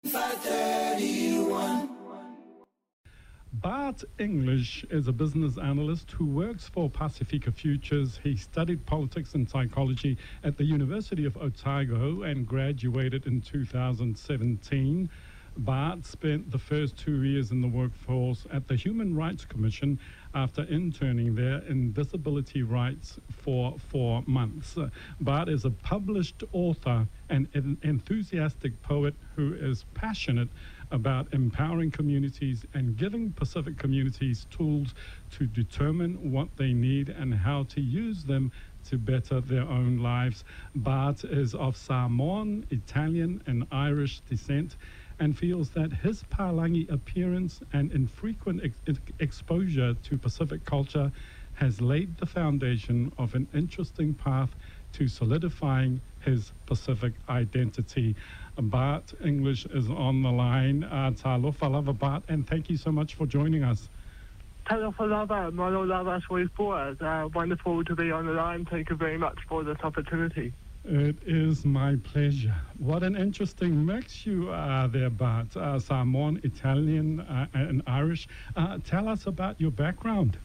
531. Bart English is a business analyst who works for Pacifica Futures. He studied politics and psychology at the University of Otago and graduated in 2017. Bart spent the first 2 years in the workforce at the Human Rights Commission after interning there in disability rights for 4 months. Bart is a published author and an enthusiastic poet who is passionate about empowering communities and giving Pacific communities tools to determine what they need and how to use them to better their own lives. Bart is of Samoan, Italian, and Irish descent and feels that his Palangi appearance and infrequent exposure to Pacific culture has laid the foundation of an interesting path to solidifying his Pacific identity. Bart English is on the line. Talofa lava, Bart, and thank you so much for joining us. Talofa lava, malo lava soifua. Wonderful to be on the line. Thank you very much for this opportunity. It is my pleasure. What an interesting mix you are there, Bart. Samoan, Italian, and Irish. Tell us about your background.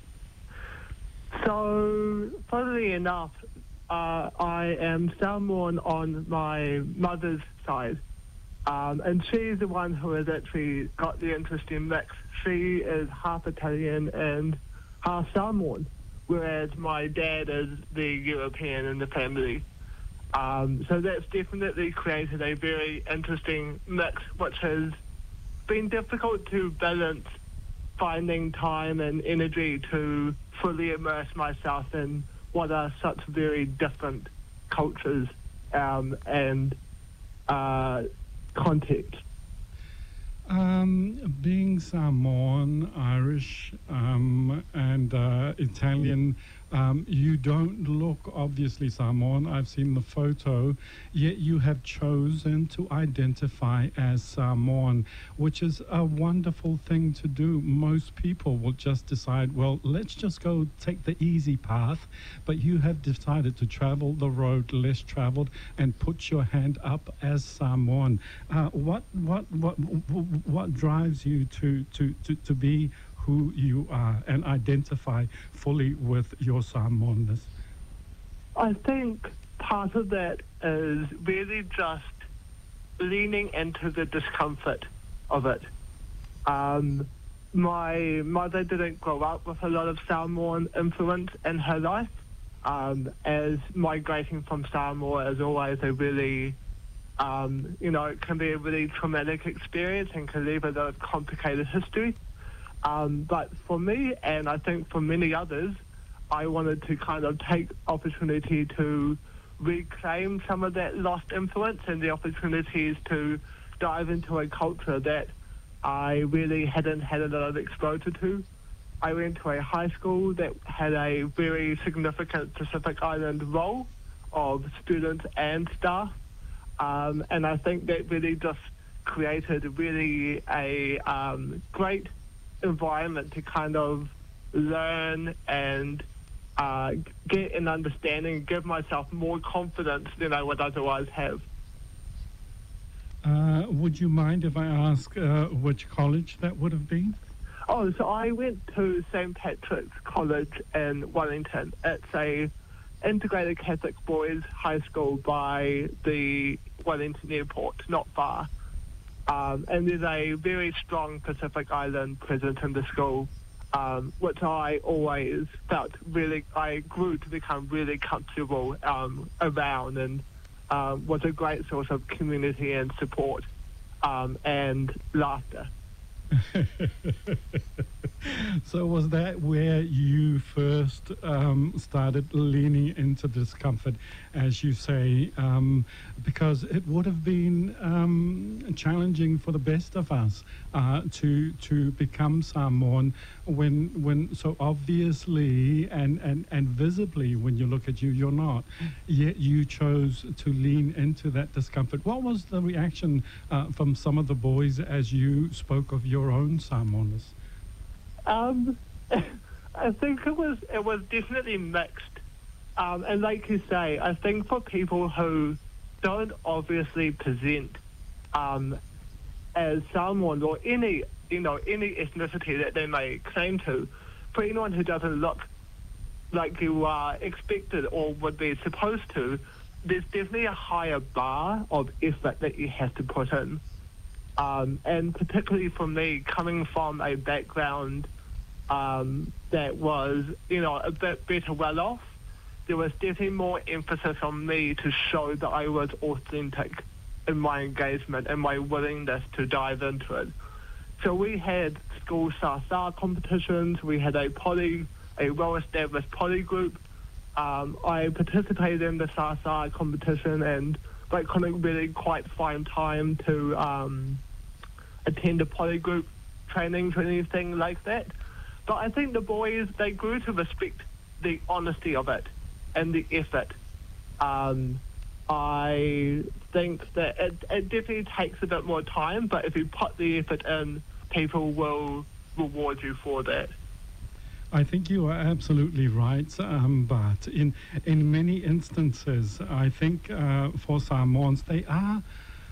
So, funnily enough, I am Samoan on my mother's side. And she's the one who has actually got the interesting mix. She is half Italian and half Samoan, whereas my dad is the European in the family. So that's definitely created a very interesting mix, which has been difficult to balance, finding time and energy to fully immerse myself in what are such very different cultures and contexts. Being Samoan, Irish, and Italian, you don't look obviously Samoan. I've seen the photo, yet you have chosen to identify as Samoan, which is a wonderful thing to do. Most people will just decide, well, let's just go take the easy path, but you have decided to travel the road less traveled and put your hand up as Samoan. What drives you to be who you are and identify fully with your Samoanness? I think part of that is really just leaning into the discomfort of it. My mother didn't grow up with a lot of Samoan influence in her life, as migrating from Samoa is always a really, it can be a really traumatic experience and can leave a lot of complicated history. But for me, and I think for many others, I wanted to kind of take opportunity to reclaim some of that lost influence and the opportunities to dive into a culture that I really hadn't had a lot of exposure to. I went to a high school that had a very significant Pacific Island role of students and staff, and I think that really just created really a great environment to kind of learn and get an understanding, give myself more confidence than I would otherwise have. Would you mind if I ask which college that would have been? Oh, so I went to St. Patrick's College in Wellington. It's a integrated Catholic boys high school by the Wellington airport, not far. And there's a very strong Pacific Island presence in the school, which I always felt I grew to become really comfortable around, and was a great source of community and support and laughter. So was that where you first started leaning into discomfort, as you say, because it would have been challenging for the best of us to become Samoan when so obviously and visibly when you look at you, you're not. Yet you chose to lean into that discomfort. What was the reaction from some of the boys as you spoke of your own Samoanness? I think it was definitely mixed. And like you say, I think for people who don't obviously present as Samoan or any ethnicity that they may claim to, for anyone who doesn't look like you are expected or would be supposed to, there's definitely a higher bar of effort that you have to put in. And particularly for me, coming from a background that was, a bit better well off, there was definitely more emphasis on me to show that I was authentic in my engagement and my willingness to dive into it. So we had school sa-sa competitions, we had a well-established poly group. I participated in the sa-sa competition and couldn't really quite find time to attend a poly group trainings or anything like that. But I think the boys, they grew to respect the honesty of it and the effort. I think that it definitely takes a bit more time, but if you put the effort in, people will reward you for that. I think you are absolutely right, but in many instances, I think for Samoans, they are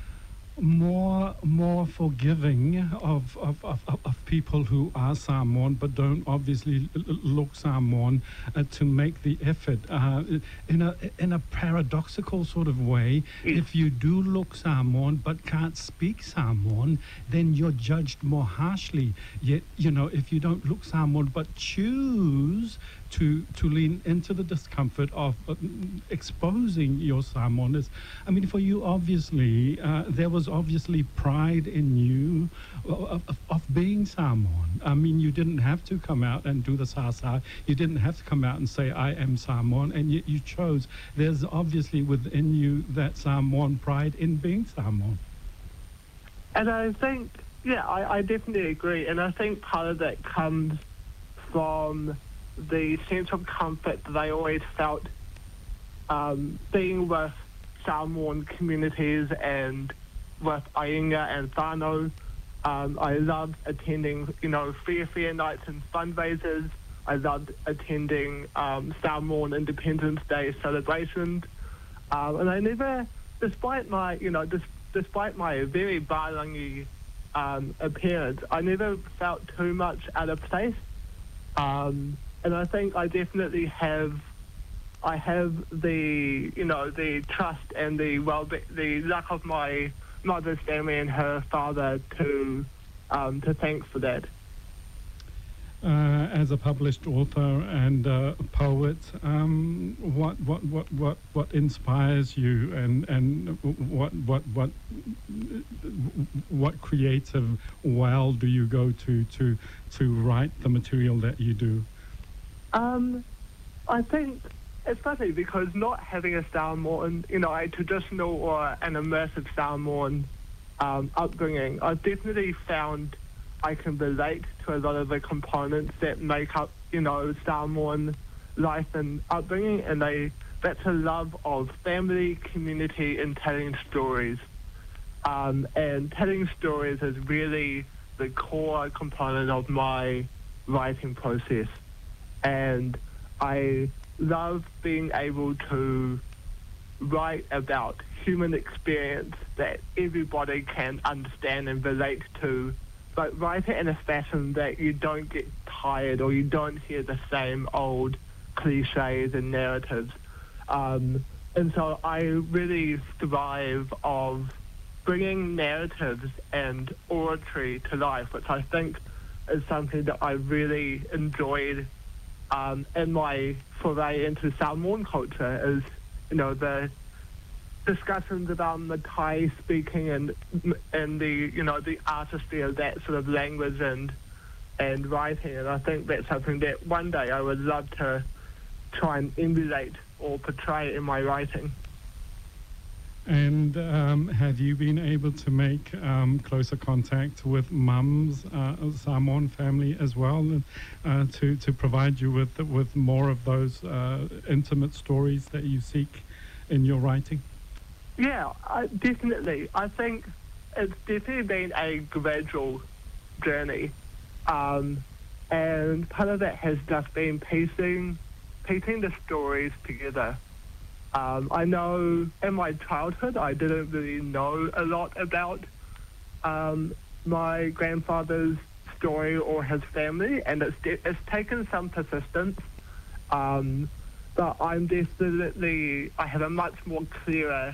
more forgiving of people who are Samoan but don't obviously look Samoan to make the effort. In a paradoxical sort of way, if you do look Samoan but can't speak Samoan, then you're judged more harshly. Yet, if you don't look Samoan but choose to lean into the discomfort of exposing your Samoanness. I mean, for you, obviously, there was obviously pride in you of being Samoan. I mean, you didn't have to come out and do the sa-sa. You didn't have to come out and say, I am Samoan, and yet you chose. There's obviously within you that Samoan pride in being Samoan. And I think, I definitely agree. And I think part of that comes from the sense of comfort that I always felt being with Samoan communities and with Ainga and Whānau. I loved attending, Whiawhia nights and fundraisers. I loved attending Samoan Independence Day celebrations. And I never, despite my very Barangi appearance, I never felt too much out of place. And I think I definitely have the trust and the luck of my mother's family and her father to thank for that. As a published author and poet, what inspires you, and what creative well do you go to write the material that you do? I think it's funny because not having a Samoan, a traditional or an immersive Samoan upbringing, I've definitely found I can relate to a lot of the components that make up, Samoan life and upbringing, and that's a love of family, community, and telling stories. And telling stories is really the core component of my writing process. And I love being able to write about human experience that everybody can understand and relate to, but write it in a fashion that you don't get tired or you don't hear the same old cliches and narratives. And so I really thrive of bringing narratives and oratory to life, which I think is something that I really enjoyed in my foray into Samoan culture, is, the discussions about Matai speaking and the, the artistry of that sort of language and writing. And I think that's something that one day I would love to try and emulate or portray in my writing. And have you been able to make closer contact with Mum's Samoan family as well, to provide you with more of those intimate stories that you seek in your writing? Yeah, definitely. I think it's definitely been a gradual journey, and part of that has just been piecing the stories together. I know in my childhood I didn't really know a lot about my grandfather's story or his family, and it's taken some persistence. But I have a much more clearer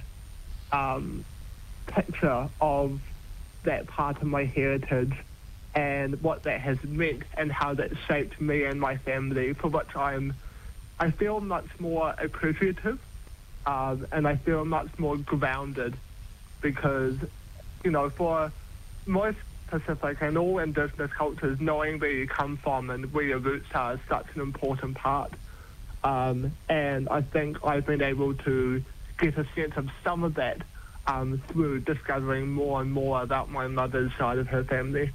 picture of that part of my heritage and what that has meant and how that shaped me and my family, for which I feel much more appreciative, and I feel much more grounded, because, for most Pacific and all Indigenous cultures, knowing where you come from and where your roots are is such an important part. And I think I've been able to get a sense of some of that through discovering more and more about my mother's side of her family.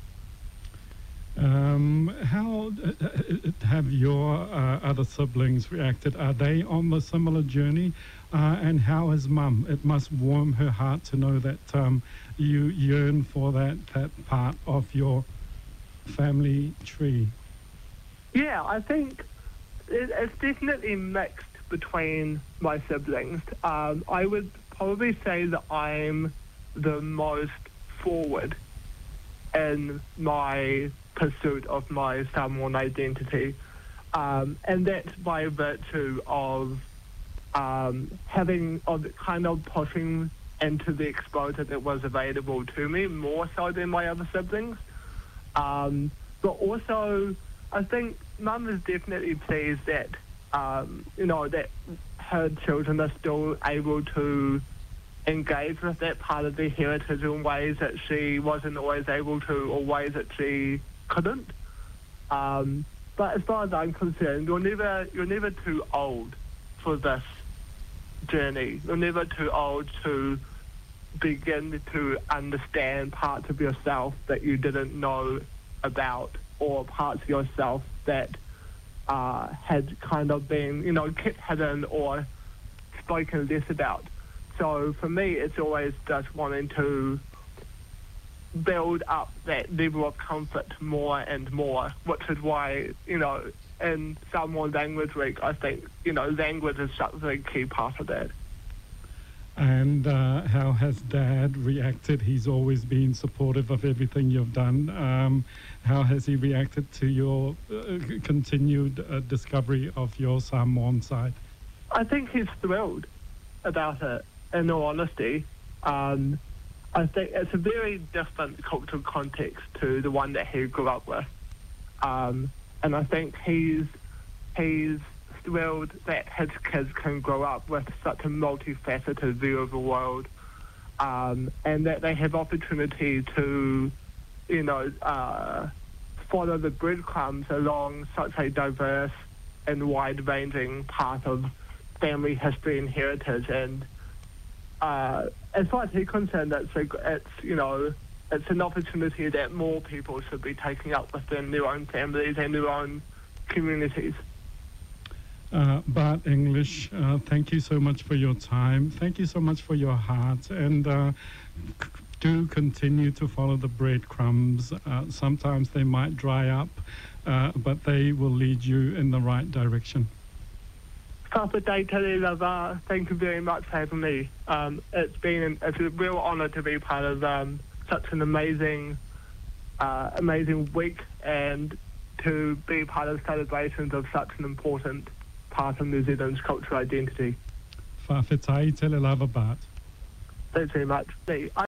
How have your other siblings reacted? Are they on the similar journey? And how is Mum? It must warm her heart to know that you yearn for that part of your family tree. Yeah, I think it's definitely mixed between my siblings. I would probably say that I'm the most forward in my pursuit of my Samoan identity, and that's by virtue of pushing into the exposure that was available to me, more so than my other siblings. But also, I think Mum is definitely pleased that, that her children are still able to engage with that part of their heritage in ways that she wasn't always able to, or ways that she couldn't. But as far as I'm concerned, you're never too old for this journey. You're never too old to begin to understand parts of yourself that you didn't know about, or parts of yourself that had kind of been, kept hidden or spoken less about. So for me, it's always just wanting to build up that level of comfort more and more, which is why, in Samoan Language Week, I think, language is such a key part of that. And how has Dad reacted? He's always been supportive of everything you've done. How has he reacted to your continued discovery of your Samoan side? I think he's thrilled about it, in all honesty. I think it's a very different cultural context to the one that he grew up with. And I think he's thrilled that his kids can grow up with such a multifaceted view of the world, and that they have opportunity to, follow the breadcrumbs along such a diverse and wide-ranging part of family history and heritage. And as far as he's concerned, it's an opportunity that more people should be taking up within their own families and their own communities. Bart English, thank you so much for your time. Thank you so much for your heart. And do continue to follow the breadcrumbs. Sometimes they might dry up, but they will lead you in the right direction. Thank you very much for having me. It's a real honour to be part of such an amazing week, and to be part of celebrations of such an important part of New Zealand's cultural identity. Whawhetai te le lava, Bart. Thanks very much.